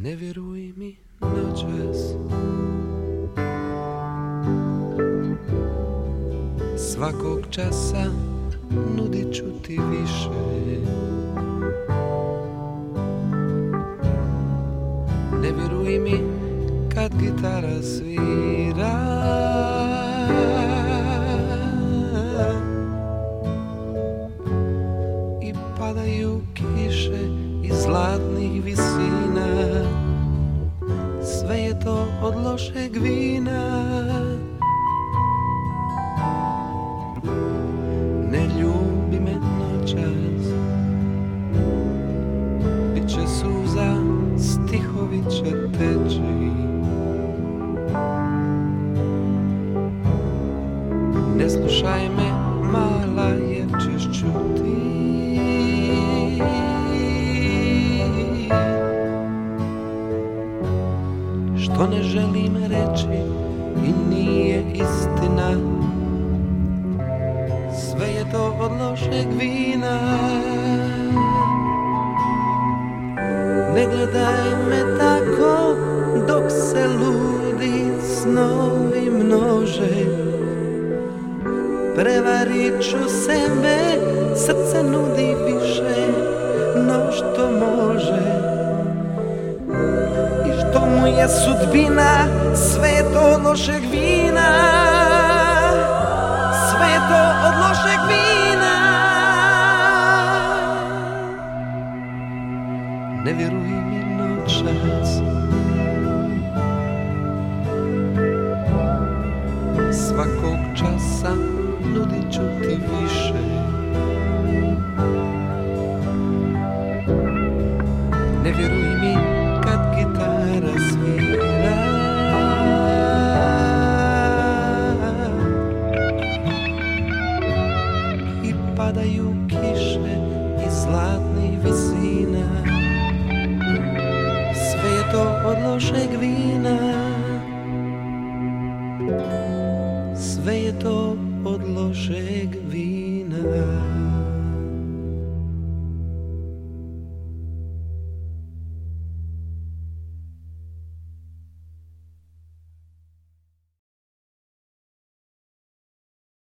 Ne vjeruj mi noćas, svakog časa nudit ću ti više. Ne vjeruj mi kad gitara svira, i padaju kiše iz zlatnih visina. Sve je to od lošeg vina. Ne ljubi me noćas, bit će suza, stihovi će teći. Ne slušaj me mala jer ćeš čuti što ne želim reći i nije istina. Sve je to od lošeg vina. Ne gledaj me tako dok se ludi snovi množe. Prevarit ću sebe, srce nudi više no što može. I što mu je sudbina, sve je to od lošeg vina. Sve je to od lošeg vina. Ne vjeruj mi noćas, svakog časa nudit ću ti više. Ne vjeruj mi kad gitara svira, i padaju kiše iz zlatnih visina. Sve je to od lošeg vina. Sve je to od lošeg vina.